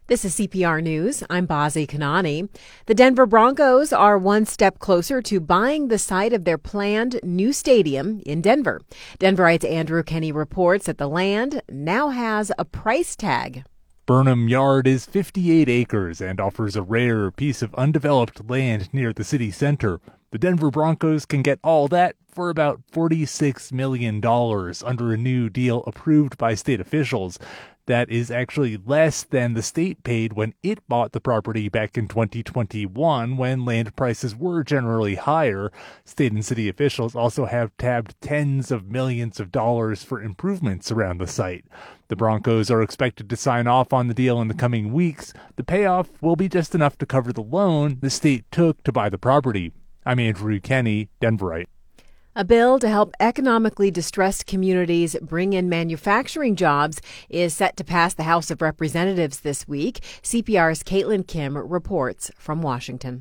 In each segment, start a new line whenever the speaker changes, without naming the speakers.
This is CPR News. I'm Bazi Kanani. The Denver Broncos are one step closer to buying the site of their planned new stadium in Denver. Denverite's Andrew Kenny reports that the land now has a price tag.
Burnham Yard is 58 acres and offers a rare piece of undeveloped land near the city center. The Denver Broncos can get all that for about $46 million under a new deal approved by state officials. That is actually less than the state paid when it bought the property back in 2021, when land prices were generally higher. State and city officials also have tabbed tens of millions of dollars for improvements around the site. The Broncos are expected to sign off on the deal in the coming weeks. The payoff will be just enough to cover the loan the state took to buy the property. I'm Andrew Kenny, Denverite.
A bill to help economically distressed communities bring in manufacturing jobs is set to pass the House of Representatives this week. CPR's Caitlin Kim reports from Washington.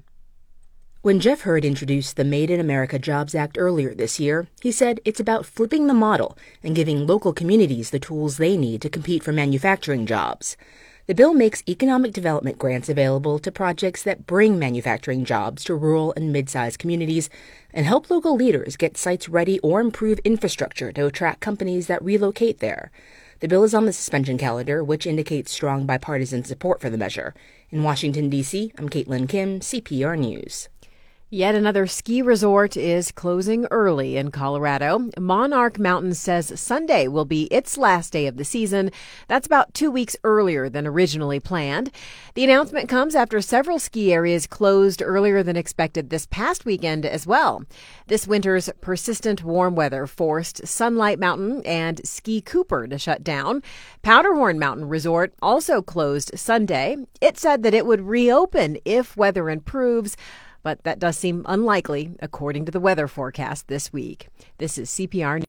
When Jeff Hurd introduced the Made in America Jobs Act earlier this year, he said it's about flipping the model and giving local communities the tools they need to compete for manufacturing jobs. The bill makes economic development grants available to projects that bring manufacturing jobs to rural and mid-sized communities and help local leaders get sites ready or improve infrastructure to attract companies that relocate there. The bill is on the suspension calendar, which indicates strong bipartisan support for the measure. In Washington, D.C., I'm Caitlin Kim, CPR News.
Yet another ski resort is closing early in Colorado. Monarch Mountain says Sunday will be its last day of the season. That's about 2 weeks earlier than originally planned. The announcement comes after several ski areas closed earlier than expected this past weekend as well. This winter's persistent warm weather forced Sunlight Mountain and Ski Cooper to shut down. Powderhorn Mountain Resort also closed Sunday. It said that it would reopen if weather improves, but that does seem unlikely, according to the weather forecast this week. This is CPR News.